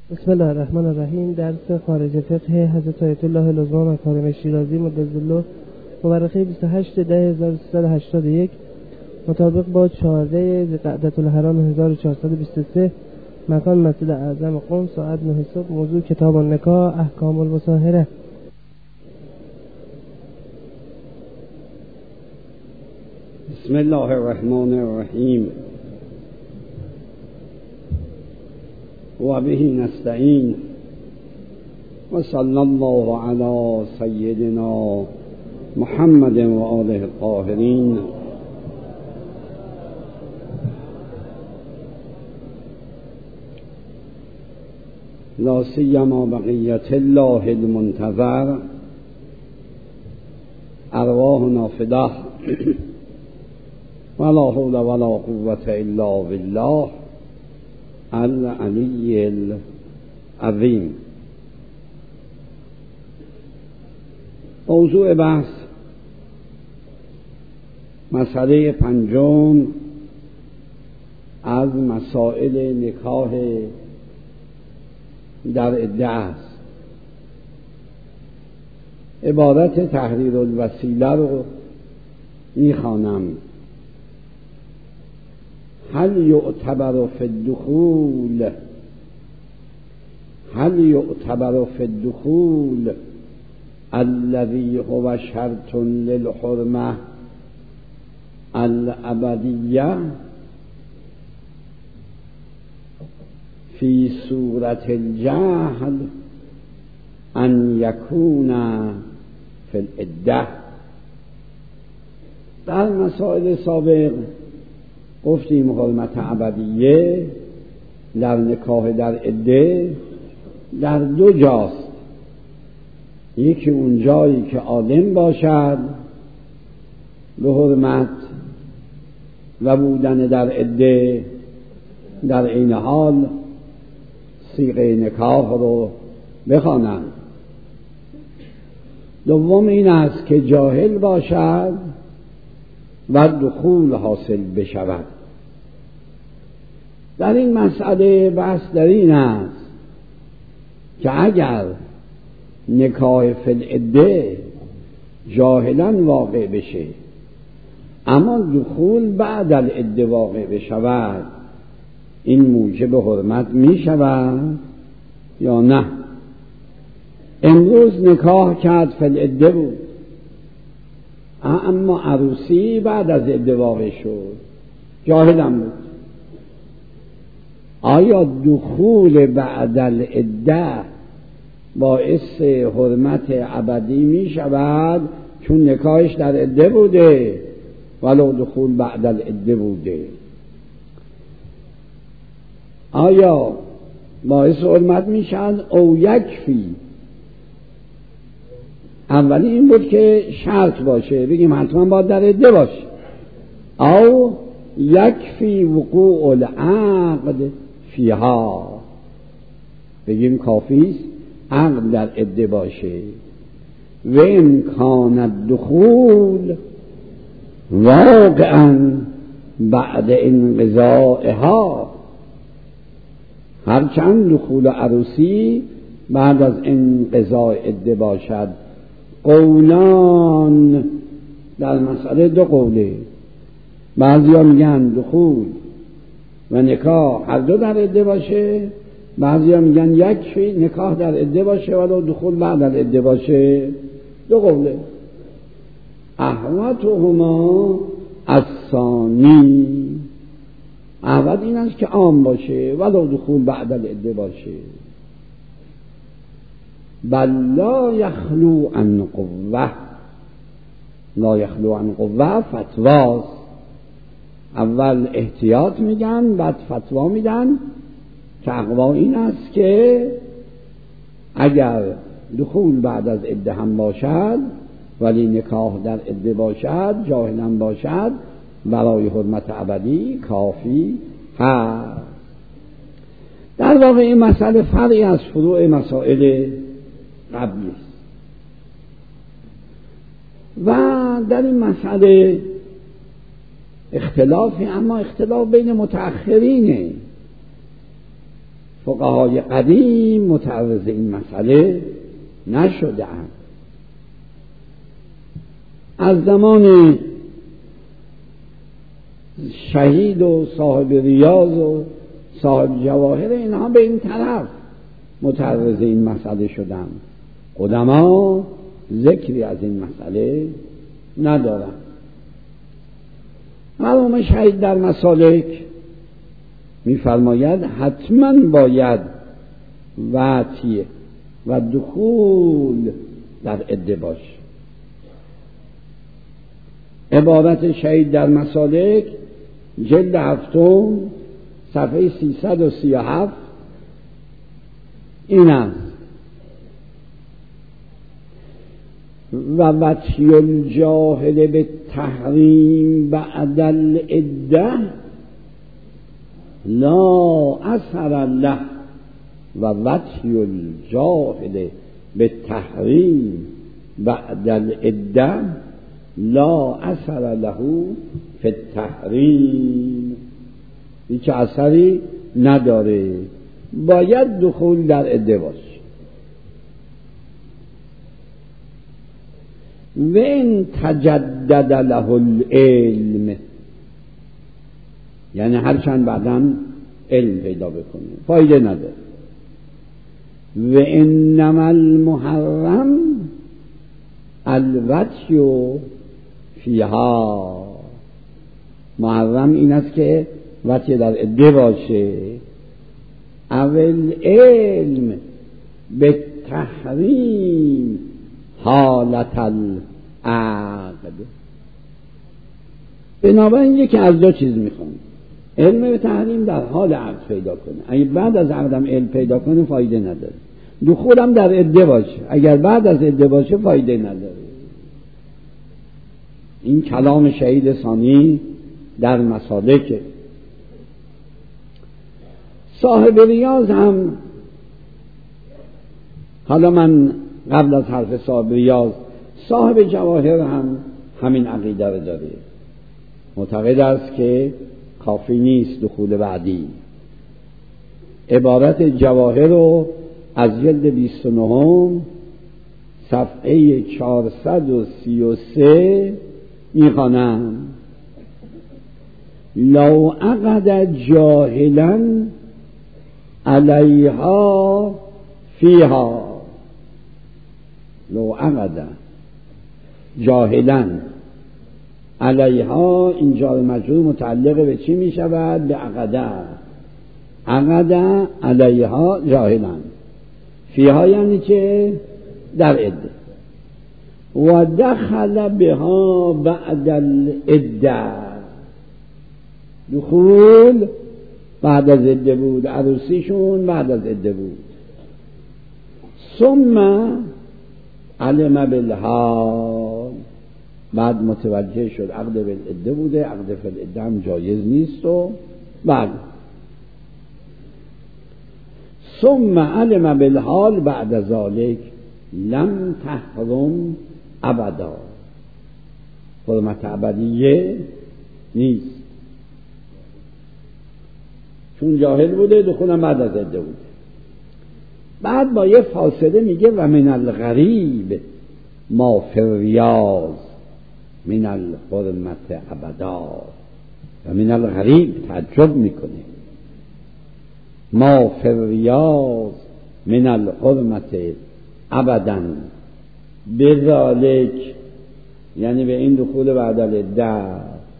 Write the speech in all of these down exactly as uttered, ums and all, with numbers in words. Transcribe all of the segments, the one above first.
بسم الله الرحمن الرحیم. درس خارج فقه حضرت آیت الله العظمی مکارم شیرازی مجدد الله مورخه بیست و هشت ده هزار و سیصد و هشتاد و یک مطابق با چهارده ذوالقعدة الحرام هزار و چهارصد و بیست و سه، مکان مسجد اعظم قم، ساعت نه صبح. موضوع کتاب النکاح، احکام المصاهره. بسم الله الرحمن الرحیم و به نستعین و صلی الله علی سیدنا محمد و آله الطاهرین. لا سیما بقیت الله المنتظر ارواحنا فداه ولا حول ولا قوة الا بالله العلی العظیم. موضوع بحث مسئله پنجم از مسائل نکاح در عده است. عبارت تحریر الوسیله رو میخوانم. هل یعتبر فی الدخول هل یعتبر فی الدخول الذی هو شرط للحرمه الابدیه فی صورت الجهل ان یکون فی العده؟ در مسائل سابق گفتیم حرمت ابدیه در نکاح در عده در دو جاست. یکی اون جایی که عالم باشد به حرمت و بودن در عده، در این حال صیغه نکاح رو بخوانند. دوم این است که جاهل باشد و دخول حاصل بشود. در این مسئله بحث در این است که اگر نکاح فی العده جاهلا واقع بشه اما دخول بعد العده واقع بشود، این موجب حرمت می شود یا نه؟ امروز نکاح کرد فی العده بود اما عروسی بعد از عده واقع شد، جاهلم بود. آیا دخول بعد العده باعث حرمت ابدی می شود چون نکاحش در عده بوده ولو دخول بعد العده بوده؟ آیا باعث حرمت می شود او یکفی؟ اولی این بود که شرط باشه، بگیم حتما باید در عده باشه. او یکفی وقوع العقد فیها، بگیم کافیست عقد در عده باشه. و امکان الدخول واقعا بعد انقضائها، هرچند دخول عروسی بعد از انقضاء عده باشد. قولان در مسئله دو قوله. بعضی ها میگن دخول و نکاح هر دو در عده باشه، بعضی ها میگن یکفی نکاح در عده باشه ولو دخول بعد در عده باشه. دو قوله. احوطهما الثانی، احوط این است که عام باشه ولو دخول بعد العده باشه. بل لا یخلو عن قوه، لا یخلو عن قوه فتواست. اول احتیاط میگن بعد فتوا میدن که اقوا این است که اگر دخول بعد از عده هم باشد ولی نکاح در عده باشد، جاهل هم باشد، برای حرمت ابدی کافی هست. در واقع این مسئله فرعی از فروع مسائل قبلی است و در این مسئله اختلافی، اما اختلاف بین متأخرینه. فقهای قدیم متعرض این مسئله نشده‌اند. از زمان شهید و صاحب ریاض و صاحب جواهر اینها به این طرف متعرض این مسئله شدند. قدما ذکری از این مسئله ندارند. مرحوم شهید در مسالک می‌فرماید حتما باید وطی و دخول در عده باشه. عبارت شهید در مسالک جلد هفتم صفحه سیصد و سی و هفت این است: و وطی الجاهل به تحریم بعد العده لا اثر له و وطی الجاهل به تحریم بعد العده لا اثر له فی التحریم، هیچ اثری نداره، باید دخول در عده باشه. و این تجدد له العلم، یعنی هرچند بعداً علم پیدا بکنه فایده نداره. و انما المحرم الوطی فیها، محرم این است که وطی در عده باشه. اول علم به تحریم حالت العقد، بنابراین یکی از دو چیز میخوام: علم به تحریم در حال عقد پیدا کنه، اگر بعد از عقدم علم پیدا کنه فایده نداره. دخولم در عده باشه، اگر بعد از عده باشه فایده نداره. این کلام شهید ثانی در مسالک. صاحب ریاض هم، حالا من قبل از حرف صاحب ریاض، صاحب جواهر هم همین عقیده رو داره، معتقد است که کافی نیست دخول بعدی. عبارت جواهر رو از جلد بیست و نهم صفحه چهارصد و سی و سه میخوانم: لو عقد جاهلا علیها فیها، لو عقد جاهلا علیها، این جار مجرور متعلق به چی می شود؟ به عقده. عقد علیها جاهلا، فیها یعنی که در عده. و دخل بها بعد العده، دخول بعد از عده بود، عروسیشون بعد از عده بود. ثم علم بالحال، بعد متوجه شد عقد بالعده بوده، عقد بالعده هم جایز نیست و بعد ثم علم بالحال بعد ذلك لم تحرم ابدا، حرمت ابدیه نیست، چون جاهل بوده، دخولم بعد از عده بوده. بعد با یه فاصله میگه و من الغریب ما فی الریاض من الحرمت ابدا، و من الغریب تعجب میکنه، ما فی الریاض من الحرمت ابدا بذالک، یعنی به این دخول بعد العده.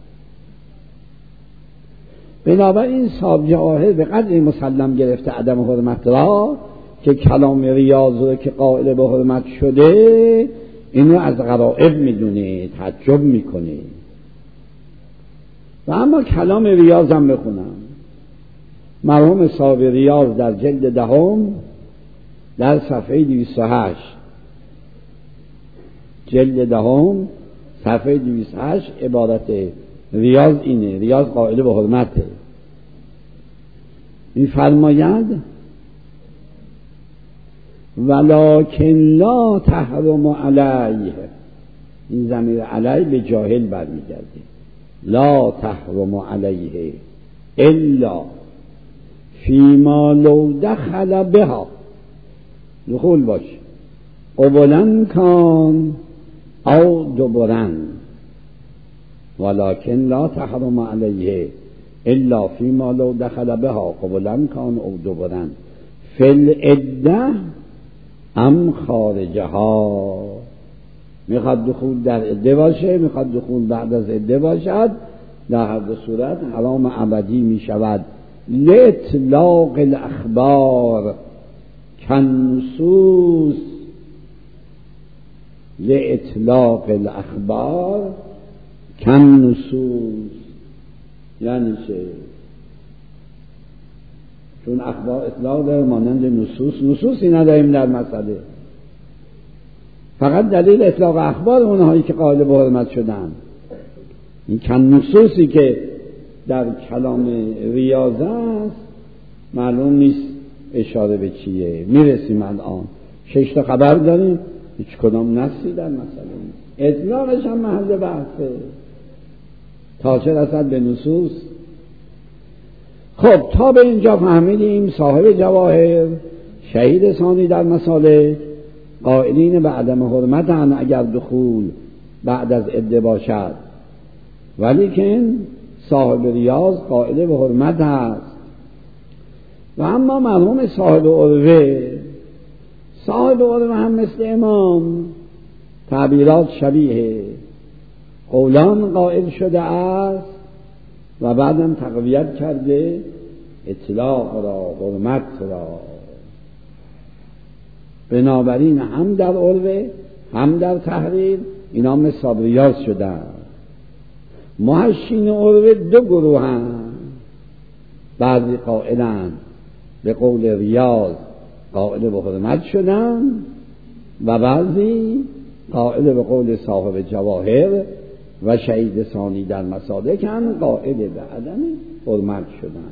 بنابراین صاحب جواهر به قدر مسلم گرفته عدم حرمت را که کلام ریاض رو که قائل به حرمت شده اینو از غرائب میدونه، تعجب میکنه. و اما کلام ریاض هم بخونم، مرحوم صاحب ریاض در جلد دهم در صفحه دویست و هشت، جلد دهم صفحه دویست و هشت عبارت ریاض اینه، ریاض قائل به حرمته، میفرماید ولکن لا تحرم علیه، این ضمیر علیه به جاهل برمیگرده، لا تحرم علیه الا فیما لو دخل بها، دخول باشه، قبلن کان او دبرن، ولکن لا تحرم علیه الا فیما لو دخل بها قبلن کان او دبرن فی العده ام خارجها. میخواد دخول در عده باشه، میخواد دخول بعد از عده باشد، در هر دو صورت حرام ابدی میشود. لاطلاق الاخبار کنصوص، لاطلاق الاخبار کنصوص یعنی چه؟ چون اخبار اطلاق داره مانند نصوص، نصوصی نداریم در مسئله، فقط دلیل اطلاق اخبار اونهایی که قائل به حرمت شدن. این کنصوصی که در کلام ریاضه است معلوم نیست اشاره به چیه. میرسیم الان شش تا خبر داریم، هیچ کدام نصی در مسئله نیست، اطلاقش هم محل بحثه تا چه رسد به نصوص. خب تا به اینجا فهمیدیم صاحب جواهر شهید ثانی در مسالک قائلین به عدم حرمتن اگر دخول بعد از عده باشد، ولیکن صاحب ریاض قائل به حرمت است. و اما مرحوم صاحب عروه، صاحب عروه هم مثل امام تعبیرات شبیه، قولان قائل شده است و بعدم تقویت کرده اطلاق را، حرمت را. بنابراین هم در عروه هم در تحریر اینا مثل ریاض شدن. محشین عروه دو گروه هم، بعضی قائلن به قول ریاض قائل به حرمت شدن و بعضی قائل به قول صاحب جواهر و شهید ثانی در مسالک هم قائل به عدم حرمت شدن.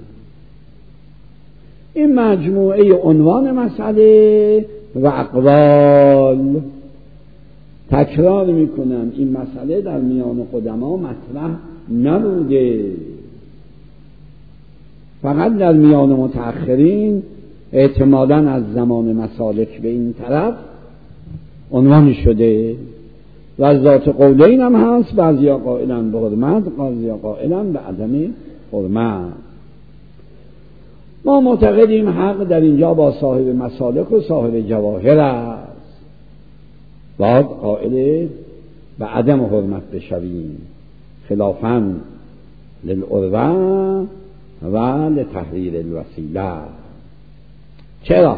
این مجموعه عنوان مسئله و اقوال. تکرار میکنم این مسئله در میان قدما مطرح نبوده، فقط در میان متأخرین احتمالاً از زمان مسالک به این طرف عنوان شده و از ذات قولین هم هست، بعضیا قائلن به حرمت، بعضیا قائلن به عدم حرمت. ما معتقدیم حق در اینجا با صاحب مسالک و صاحب جواهر است، باید قائل به عدم حرمت بشویم خلافاً للعروة و لتحریر الوسیله. چرا؟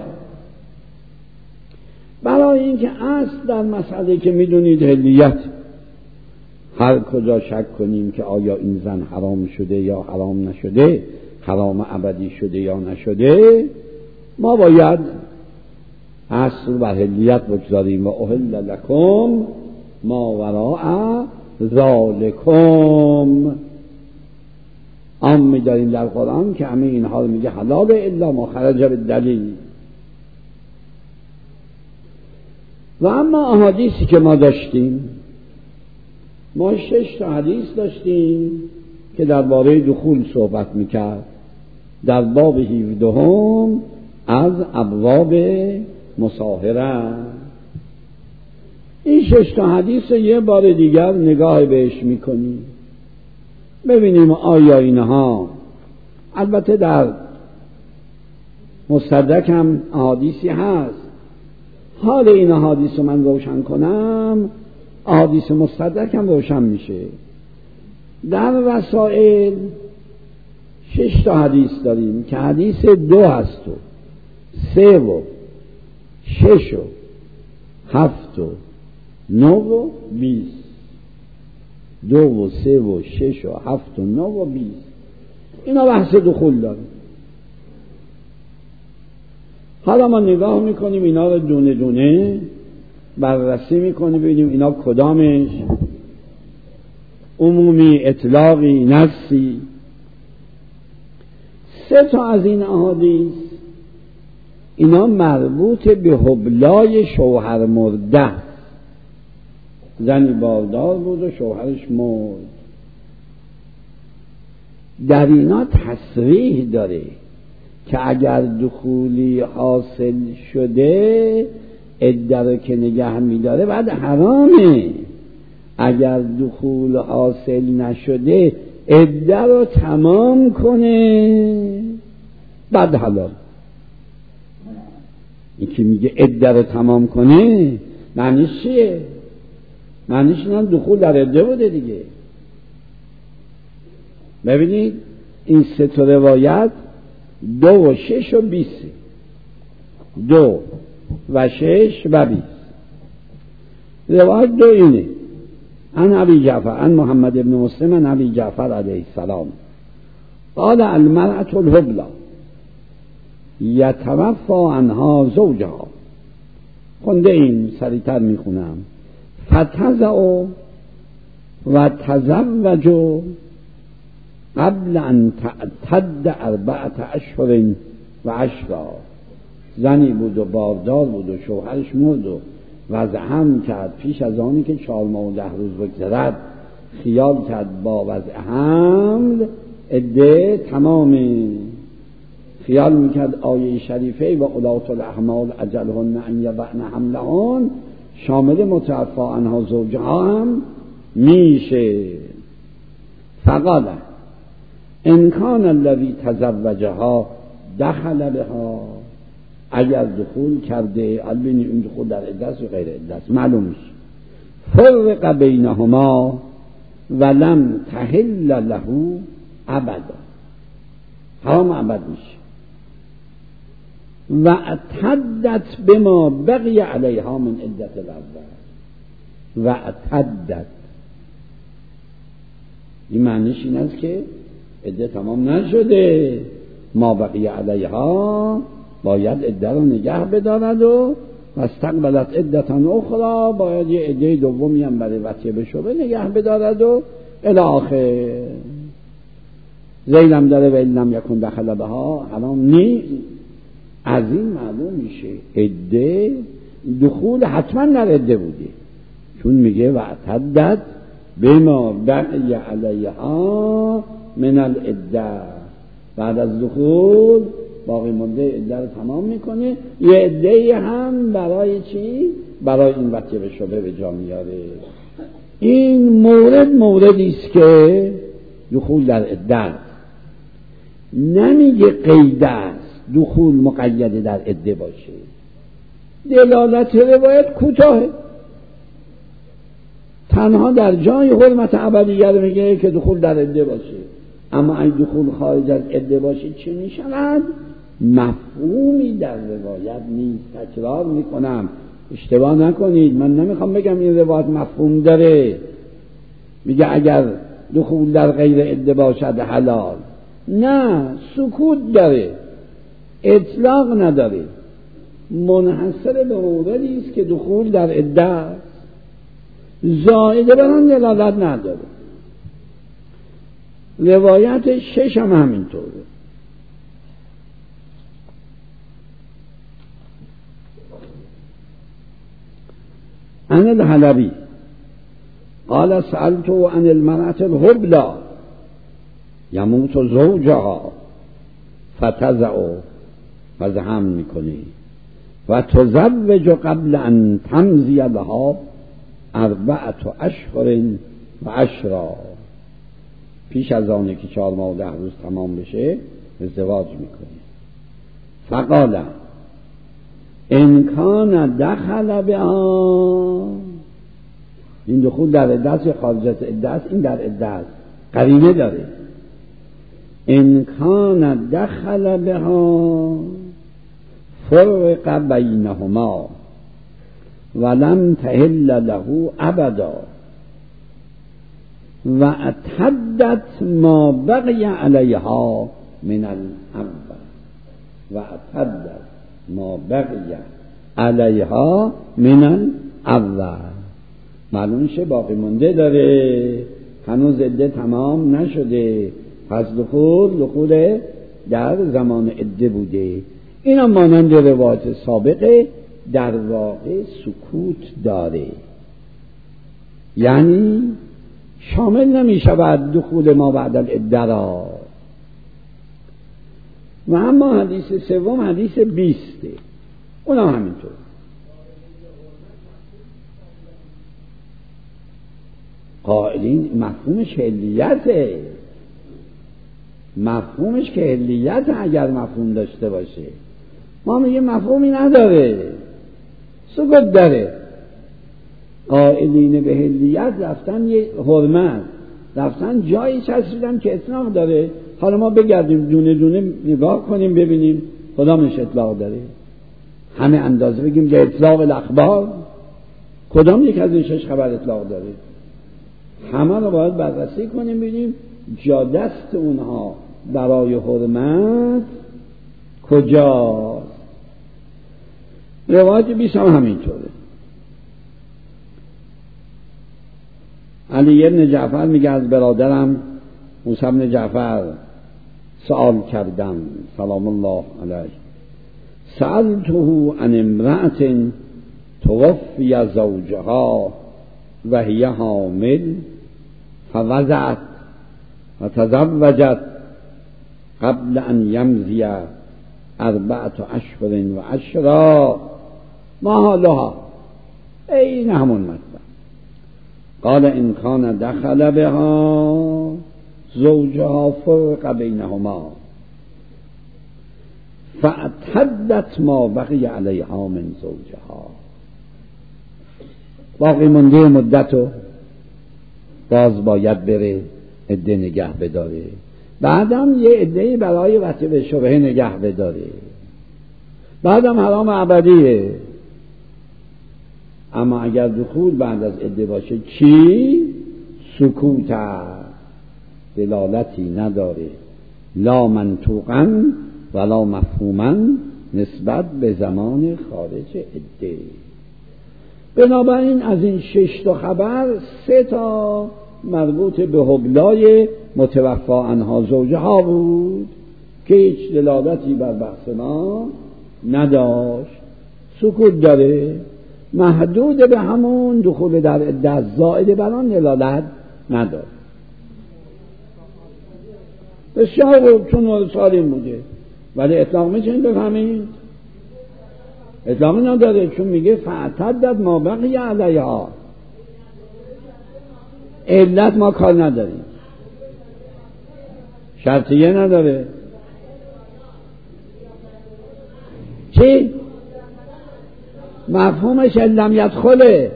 برای اینکه اصل در مسئله که میدونید حلیت، هر کجا شک کنیم که آیا این زن حرام شده یا حرام نشده، حرام ابدی شده یا نشده، ما باید اصل بر حلیت بگذاریم و احل لکم ما وراء ذالکم. عام می‌داریم در قرآن که همه اینها رو میگه حلال الا ما خرج بالدلیل. و اما احادیثی که ما داشتیم، ما شش تا حدیث داشتیم که درباره دخول صحبت میکرد در باب هفدهم از ابواب مصاهره. این شش تا حدیث رو یه بار دیگر نگاه بهش میکنیم ببینیم آیا اینها، البته در مستدرک هم احادیثی هست، حال این احادیث رو من روشن کنم احادیث مستدرک هم روشن میشه. در وسائل شش تا حدیث داریم که حدیث دو هست و سه و شش و هفت و نو و بیست. دو و سه و شش و هفت و نو و بیست اینا بحث دخول داره. حالا ما نگاه میکنیم اینا رو دونه دونه بررسی میکنیم ببینیم اینا کدامش عمومی، اطلاقی، نصی. سه تا از این احادیث اینا مربوط به حبلای شوهر مرده، زنی باردار بود و شوهرش مرد. در اینا تصریح داره که اگر دخولی حاصل شده عده رو که نگه می‌داره بعد حرامه، اگر دخول حاصل نشده عده رو تمام کنه بعد حلال. این که میگه عده رو تمام کنه معنیش چیه؟ معنیش اینه دخول در عده بوده دیگه. ببینید این سه تا روایت دو و شش و بیست، دو و شش و بیست. روایت دو اینه: عن ابی جعفر عن محمد بن مسلم عن ابی جعفر علیه السلام قال المرأة الحبلى یتوفی عنها زوجها. خونده این سریعتر میخونم: فتزع و تزوج قبل ان تعتد اربعة اشهر و عشرا. زنی بود و باردار بود و شوهرش مرد و وضع حمل کرد، پیش از آنی که چهار ماه و ده روز بگذرد خیال کرد با وضع حمل عده تمامه. خیال میکرد آیه شریفه و اولات الاحمال اجلهن ان یضعن حملهن شامل متوفی عنها زوجها هم میشه. فقال ان کان الذی تزوجها دخل بها، اگر دخول کرده، البته این دخول در عده است و غیر عده است معلوم میشه، فرق بینهما ولم تحل له ابدا، حرام ابد میشه. و اعتدت بما بقی علیها من عدت الاول. و اعتدت این معنیش این است که عده تمام نشده، ما بقی علیها باید عده رو نگه بدارد و واستقبلت عدة اخرى، باید یه عده دومی هم برای وصیه به شبه نگه بدارد و الی آخر. زیلم داره و ایلم یکن دخل بها حرام نیست. از این معلوم میشه عده دخول حتما در عده بوده، چون میگه و اعتدت بما بقی علیها من العده، بعد از دخول باقی مونده عده رو تمام میکنه. یه عده هم برای چی؟ برای این وصیه به شبه به جا میاره. این مورد موردی است که دخول در عده نمیگه قید است دخول مقید در عده باشه. دلالت روایت کوتاه، تنها در جای حرمت ابدیه رو میگه که دخول در عده باشه، اما این دخول خارج از عده باشه چی میشود؟ مفهومی در روایت نیست. تکرار میکنم اشتباه نکنید، من نمیخوام بگم این روایت مفهوم داره میگه اگر دخول در غیر عده باشد حلال، نه، سکوت داره، اطلاق نداره، منحصر به موردی است که دخول در عده است، زائده بر آن دلالت نداره. روایت شش هم همینطوره. عن الحلبی قال سألت عن المرأة الحبلى یموت زوجها فتزع وضع حمل میکنی و تزوج قبل ان تمضی لها اربعة اشهر و عشرا، پیش از آنه که چهار ماه و ده روز تمام بشه ازدواج میکنی. فقال ان کان دخل بها، این دخول در عده است یا خارج از عده است؟ این در عده است، قرینه داره. ان کان دخل بها فرق بینهما ولم تحل له ابدا و اعتدت ما بقی علیها من الاول. و اعتدت ما بقی علیها من الاول، معلوم شه باقی مونده داره، هنوز عده تمام نشده، پس دخول دخول در زمان عده بوده. اینا مانند روایت سابقه در واقع سکوت داره، یعنی شامل نمی شود دخول ما بعد العده را. و اما حدیث سوم حدیث بیسته، اونا همینطور. قائلین مفهومش حلیته، مفهومش که حلیت اگر مفهوم داشته باشه. ما میگه مفهومی نداره، سکوت داره. قائلین به حلیت رفتن یه حرمت، رفتن جایی چسبیدن که اطلاق داره. حالا ما بگردیم دونه دونه نگاه کنیم ببینیم کدامش اطلاق داره. همه اندازه بگیم که اطلاق الاخبار، کدام یک از این شش خبر اطلاق داره؟ همه رو باید بررسی کنیم ببینیم جا دست اونها برای حرمت کجاست. روایت بیست هم همینطوره. علی ابن جعفر میگه از برادرم موسی ابن جعفر سوال کردم سلام الله علیه، سألته عن امرأة توفی زوجها و هی حامل فوضعت و تزوجت قبل ان یمضی اربعة اشهر و عشرا ما حالها؟ این همون مطلب. قال ان کان دخل بها زوجها فرق بینهما فاعتدت ما بقی علیها من زوجها. باقی مونده مدتو باز باید بره عده نگه بداره، بعدم یه عده برای وقتی به شبهه نگه بداره، بعدم حرام ابدیه. اما اگر دخول بعد از عده باشه چی؟ سکوت است، دلالتی نداره، لا منطوقا ولا مفهوما نسبت به زمان خارج عده. بنابراین از این شش تا خبر سه تا مربوط به حبلای متوفا عنها زوجها بود که هیچ دلالتی بر بحث ما نداشت، سکوت داره، محدود به همون دخول در عده، زائد بر آن دلالت نداره. بسیار خوب، چون سالم بوده، ولی اطلاق میتونید بفهمید اطلاقی نداره، چون میگه فاعتدت ما بقی علیها. علت ما کار نداریم، شرطیه نداره. چی؟ مفهومش علم یدخله،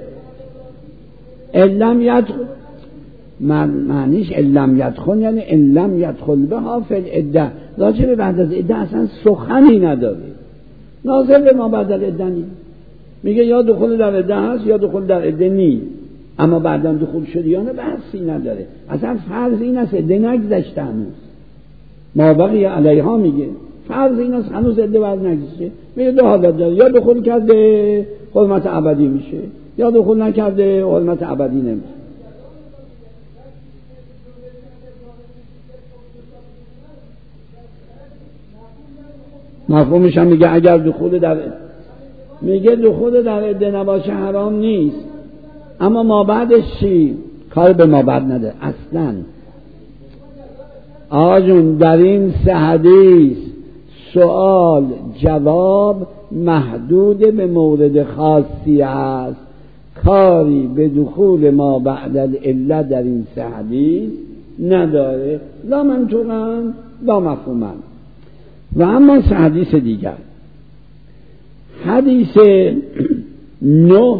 علم یدخل معنیش علم یدخل یعنی علم یدخل بها فی العده، راجع به بعد از عده اصلا سخنی نداره، ناظر به ما بعد از عده نیست. میگه یا دخول در عده هست یا دخول در عده نیست، اما بعدم دخول شد یا نه بحثی نداره. اصلا فرض این است عده نگذشته هنوز، ما بقی علیها میگه فرض این است هنوز عده بعد نگذشته. میگه دو حالت داره، یا دخول کرده حرمت ابدی میشه یا دخول نکرده حرمت ابدی نمیشه. مفهومش هم میگه اگر دخول در میگه دخول در عده نباشه حرام نیست، اما ما بعدش چی؟ کار به ما بعد نده اصلا. آجون در این سه حدیث سوال جواب محدود به مورد خاصی است، کاری به دخول ما بعد العله در این سه حدیث نداره، لا منطوقاً لا مفهوماً. و اما سه حدیث دیگر، حدیث نه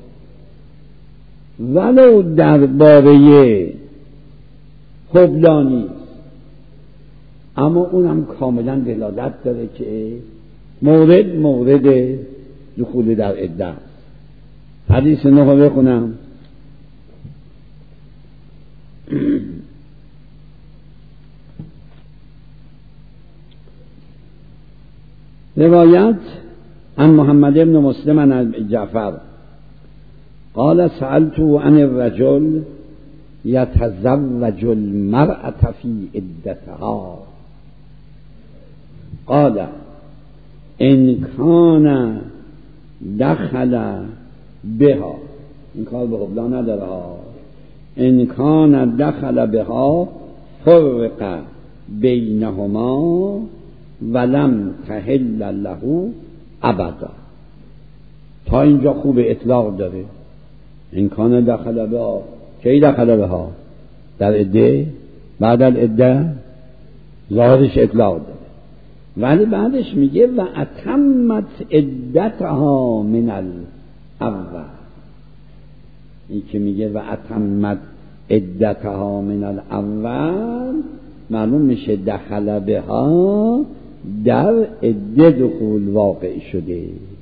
ولو درباره حبلانی، اما اونم کاملا دلالت داره که مورد مورد دخول در عده است. حدیث نه رو بخونم. روایت عن محمد بن مسلم عن جعفر قال سألت عن الرجل يتزوج المرأة في عدتها قال إن كان دخل بها، این کار به حبلا نداره ها، إن كان دخل بها فرق بينهما ولم تحل له ابدا. تا اینجا خوب اطلاق داره. این کان دخل بها، کی دخل بها؟ در عده، بعد العده ظاهرش اطلاق داره، ولی بعدش میگه و اتمت عدتها من الاول. این که میگه و اتمت عدتها من الاول، معلوم میشه دخل بها در عده دخول واقع شده.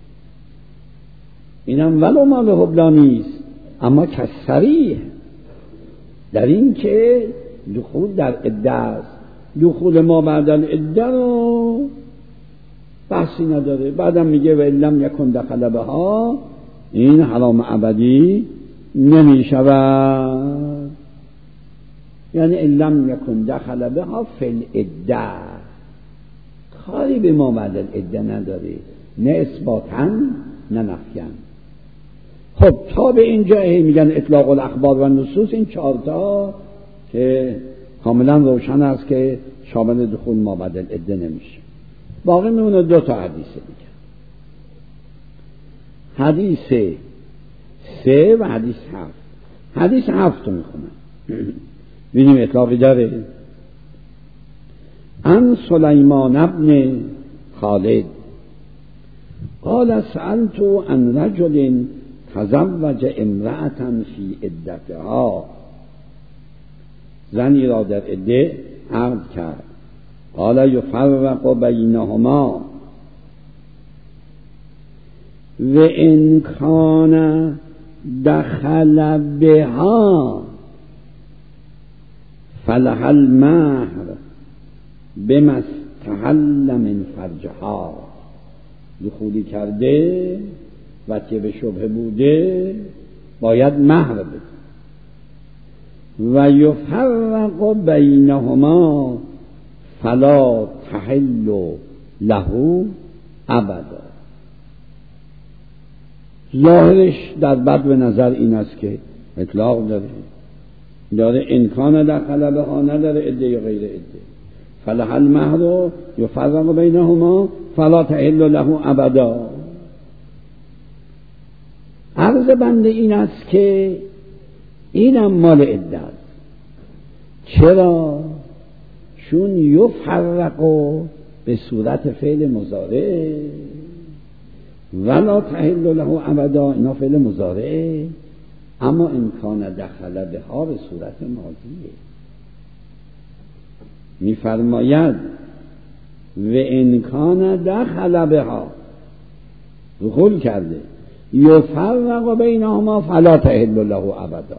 اینم ولو مال حبلا نیست، اما کسریه در این که دخول در عده است. دخول ما بعد العده رو بحثی نداره. بعدم میگه و لم یکن دخل بها، این حرام ابدی نمی شود. یعنی ان لم یکن دخل بها فی العده، کاری به ما بعد العده نداره، نه اثباتاً نه نفیاً. خب تا به اینجا میگن اطلاق الاخبار و نصوص، این چهارتا که کاملا روشن است که شامل دخول ما بعد العده نمیشه. باقی میمونه دو تا حدیث دیگه، حدیث سه و حدیث هفت. حدیث هفت رو میخونم ببینیم اطلاقی داره. عن سلیمان ابن خالد قال سألت عن رجل تزوج امرأة فی عدتها، زنی را در عده عقد کرد. قال یفرق بینهما و ان کان دخل بها فلها المهر بما استحل من فرجها. دخولی کرده و که به شبهه بوده باید مهر بده. و یفرق بینهما فلا تحل له ابدا. ظاهرش در بد به نظر این است که اطلاق داره داره امکان دخل بها نداره، عده یا غیر عده. فلها المهر یفرق بینهما فلا تحل له ابدا. عرض بنده این است که اینم مال عده است. چرا؟ چون یفرق به صورت فعل مضارع، ولا تحل له ابدا اینا فعل مضارع، اما امکان دخل بها به صورت ماضیه. میفرماید و امکان دخل بها، دخول کرده، یفرق بینهما فلا تحل له ابدا.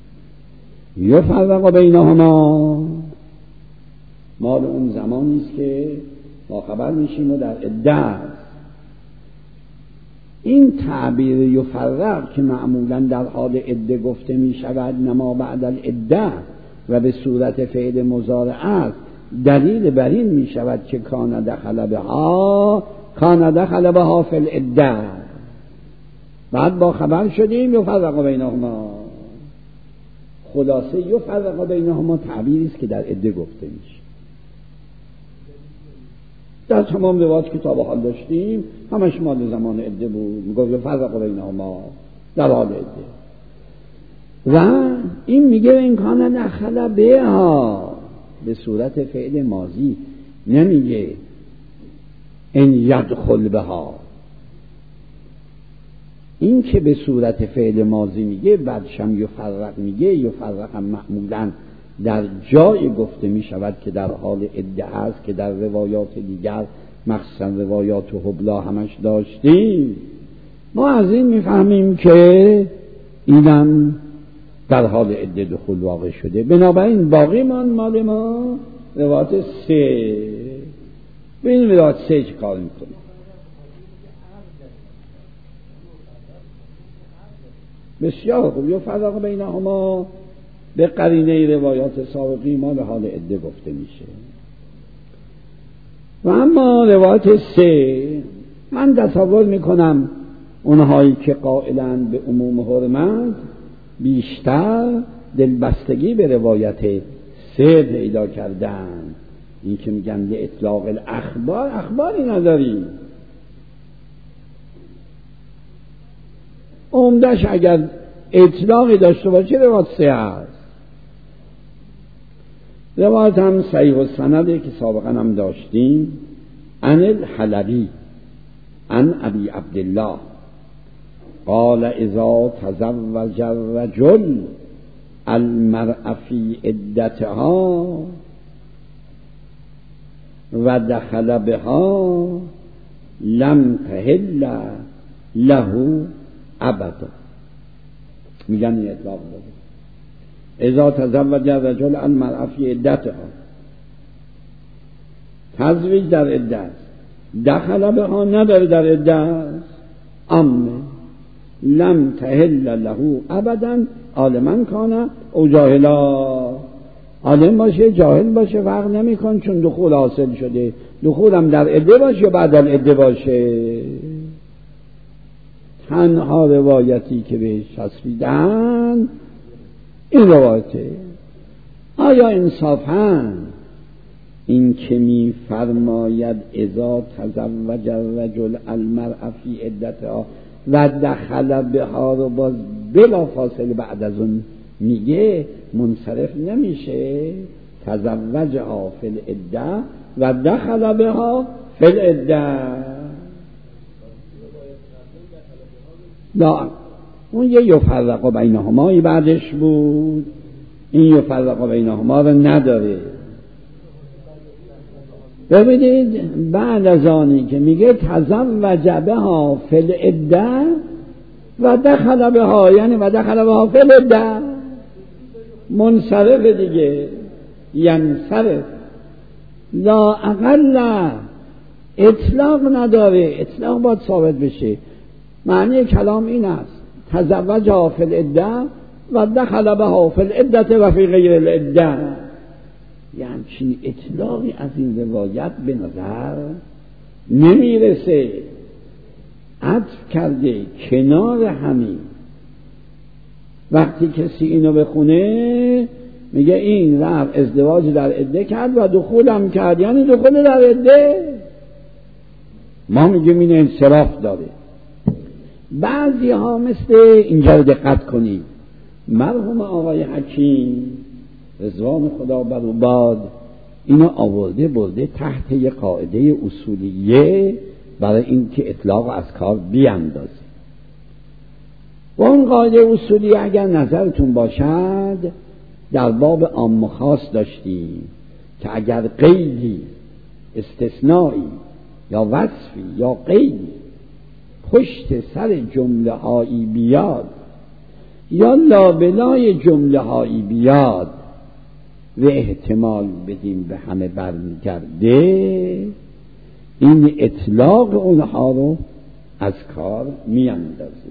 یفرق بینهما مال اون زمانی است که ما خبر میشیم و در عده است. این تعبیر یفرق که معمولا در حال عده گفته می شود نما بعد العده و به صورت فعل مضارع است، دلیل بر این می شود که کان دخل بها کان دخل بها فی العده. بعد با خبر شدیم یفرق بینهما. خلاصه یفرق بینهما تعبیری است که در عده گفته میشه. در تمام روایات کتاب حال داشتیم همش مال زمان عده بود، میگفت یفرق بینهما در حال عده. و این میگه این کان دخل بها به صورت فعل ماضی، نمیگه ان یدخل بها. این که به صورت فعل ماضی میگه، بعدشم یفرق میگه. یفرق هم معمولا در جای گفته می شود که در حال عده است، که در روایات دیگر مخصوصا روایات حبلا همش داشتیم. ما از این میفهمیم که اینم در حال عده دخول واقع شده. بنابراین باقی من مال ما روایات سه. ببینیم روایات سه چه کار میکنه. بسیار خوب. یفرق بینهما به قرینه روایات سابقی ما به حال عده گفته میشه. و اما روایات سه، من تصور میکنم اونهایی که قائلند به عموم حرمت بیشتر دلبستگی به روایت سه پیدا کردن این که میگن به اطلاق الاخبار، اخباری نداری. عمدش اگر اطلاقی داشته باشه روایت صحیح است. روایت هم صحیح السنده که سابقا هم داشتیم، عن الحلبی عن ابی عبدالله قال اذا تزوج الرجل المرأة فی عدتها و دخل بها لم تحل له ابدا. میگن این اطلاق داره. اذا تزوج الرجل المرأة فی عدتها، تزویج در عده است، دخل بها نداره در عده است، اما لم تحل له ابدا، عالما کانه او جاهلا، عالم باشه جاهل باشه فرق نمیکن، چون دخول حاصل شده، دخول هم در عده باشه یا بعد از عده باشه. تنها روایتی که بهش چسبیدن این روایته. آیا انصافاً این که می فرماید اذا تزوج الرجل المرأة فی عدتها و دخل بها رو باز بلا فاصله بعد از اون میگه منصرف نمیشه؟ تزوجها فی العده و دخل بها فی العده. لا، اون یه یفرق بینهما بعدش بود، این یفرق بینهما رو نداره. ببینید بعد از آنی که میگه تزوج بها فی العده و دخل بها، یعنی و دخل بها فی العده، منصرف دیگه، ینصرف، لا اقل، اطلاق نداره. اطلاق باید ثابت بشه. معنی کلام این است تزوجها فی العده و دخل بها فی العده و فی غیر العده. یعنی چی اطلاقی از این روایت به نظر نمیرسه. عطف کرده کنار همین. وقتی کسی اینو بخونه میگه این رفت ازدواج در عده کرد و دخولم کرد، یعنی دخول در عده. ما میگیم این انصراف داره. بعضی ها مثل اینجا رو دقت کنید، مرحوم آقای حکیم رضوان خدا بر او باد اینو آورده برده تحت یک قاعده اصولیه برای اینکه اطلاق از کار بیاندازه. و اون قاعده اصولیه اگر نظرتون باشد در باب عام و خاص داشتیم که اگر قیدی، استثنایی یا وصفی یا قیدی پشت سر جمله هایی بیاد یا لابلای جمله هایی بیاد و احتمال بدیم به همه برمیگرده، این اطلاق اونها رو از کار میاندازه.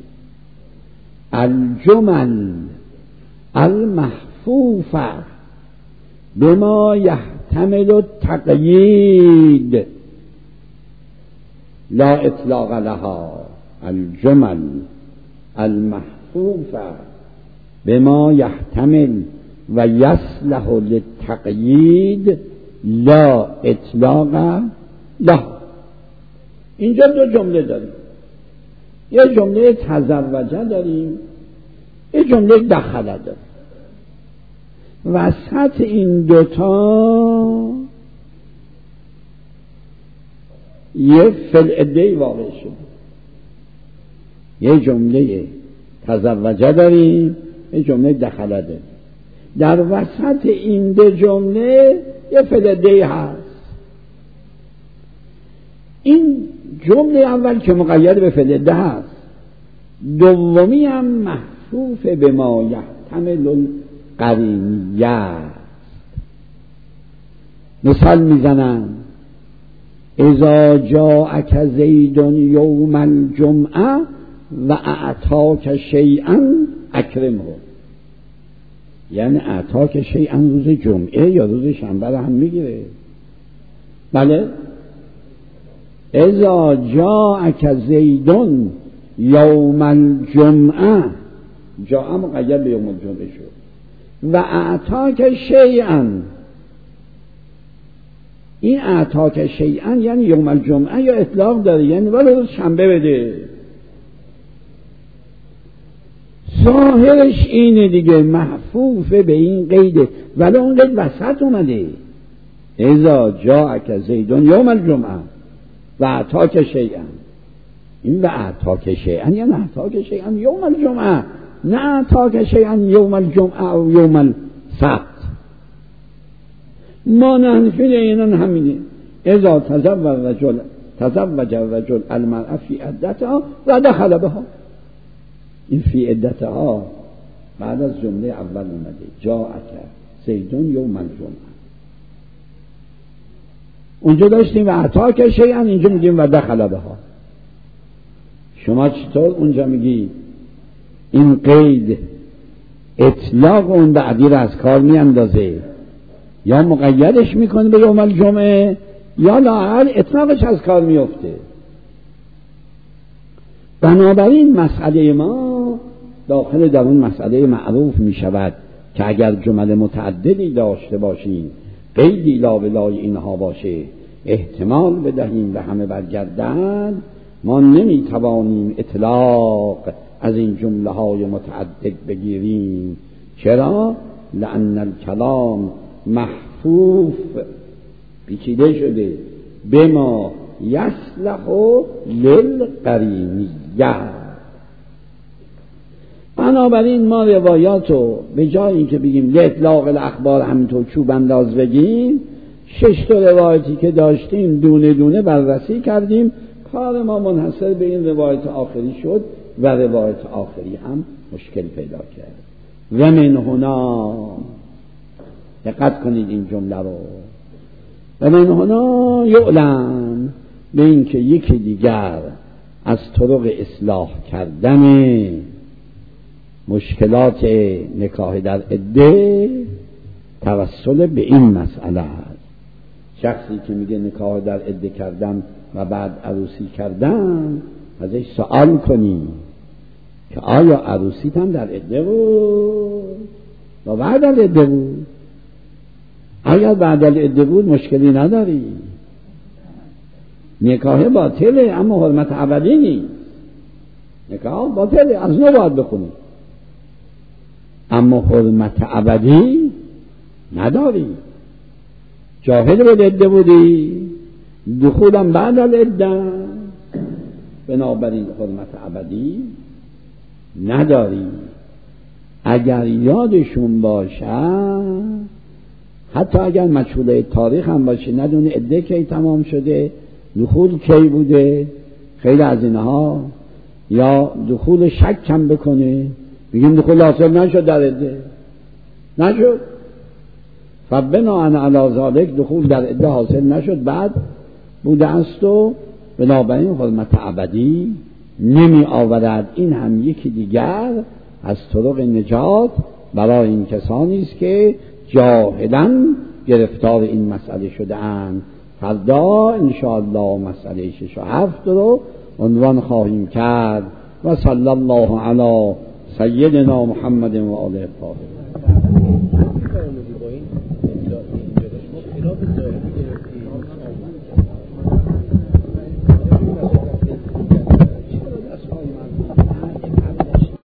الجمل المحفوفه بما یحتمل التقیید لا اطلاق لها. الجمل المحفوفه بما یحتمل و یصلح للتقیید لا اطلاق له. اینجا دو جمله داریم، یه جمله تزوجه داریم، یه جمله دخله داریم. وسط این دوتا یه فلعدهی واقع شده. یه جمله تزوجه داریم، یه جمله دخله داریم. در وسط این دو جمله یه فلعدهی هست. این جمله اول که مقید به فلعده هست، دومی هم محفوف به ما یحتمل القرینیه. مثال میزنم اذا جاءک زید یوم الجمعه و اعطاک شیئا اکرمه، یعنی اعطاک شیئا روز جمعه یا روز شنبه رو هم میگیره. بله، اذا جاءک زید یوم الجمعه، جاء مقید به یوم الجمعه شد، و اعطاک شیئا، این اعطاک شیئا یعنی یوم الجمعه یا اطلاق داره، یعنی ولی روز شنبه بده. ظاهرش اینه دیگه، محفوفه به این قیده، ولی اون قید وسط اومده. اذا جاءک زیدون یوم الجمعه و اعطاک شیئا، این و اعطاک شیئا یعنی اعطاک شیئا یوم الجمعه، نه اعطاک شیئا یوم الجمعه و یوم السبت. ما نحنفی اینان همینه. اذا تزوج رجل تزوج رجل المرأة فی عدتها و دخل بها، این فی عدتها بعد از جمله اول اومده جاءک زیدون یوم الجمعه. اونجا داشتیم و اعطاک شیئا، اینجا میگیم و دخل بها. شما چطور اونجا میگی این قید اطلاق اون بعدی را از کار میاندازه، یا مقیدش میکنه به یوم الجمعه، یا لااقل اطلاقش از کار میفته. بنابراین مسئله ما داخل در اون مسئله معروف میشود که اگر جمل متعددی داشته باشیم، قیدی لا ولای اینها باشه، احتمال بدهیم به همه برگردند، ما نمیتوانیم اطلاق از این جمله های متعدد بگیریم. چرا؟ لأن الکلام محفوف پیچیده شده به ما یصلح للقرینیه. بنابراین ما روایاتو به جای اینکه بگیم لاطلاق الاخبار همینطور چوب انداز بگیم، شش تا روایتی که داشتیم دونه دونه بررسی کردیم، کار ما منحصر به این روایت آخری شد و روایت آخری هم مشکل پیدا کرد. و من هنا، دقت کنید این جمله رو، و من هنا یعلم، به این که یکی دیگر از طرق اصلاح کردن مشکلات نکاح در عده توسل به این مسئله است. شخصی که میگه نکاح در عده کردم و بعد عروسی کردم، ازش سوال کنی که آیا عروسیت هم در عده بود و بعد در عده بود؟ اگر بعد در عده بود مشکلی نداری، نکاح باطله اما حرمت ابدی نیست. نکاح باطله، از نو باید بخونی، اما حرمت ابدی نداری. جاهل به عده بودی، دخولم بعد از عده، بنابراین حرمت ابدی نداری. اگر یادشون باشه، حتی اگر مجهوله تاریخ هم باشه، ندونه عده کی تمام شده، دخول کی بوده، خیلی از اینها، یا دخول شک هم بکنه، بگیم دخول حاصل نشد در عده، نشد، فبناء علی ذلک دخول در عده حاصل نشد، بعد بوده است و بنابراین حرمت ابدی نمی آورد. این هم یکی دیگر از طرق نجات برای این کسانی است که جاهلاً گرفتار این مسئله شده اند. فردا انشاءالله مسئله شش و هفت رو عنوان خواهیم کرد. و صلی الله علی سیدنا محمد و آله الطاهرین. با این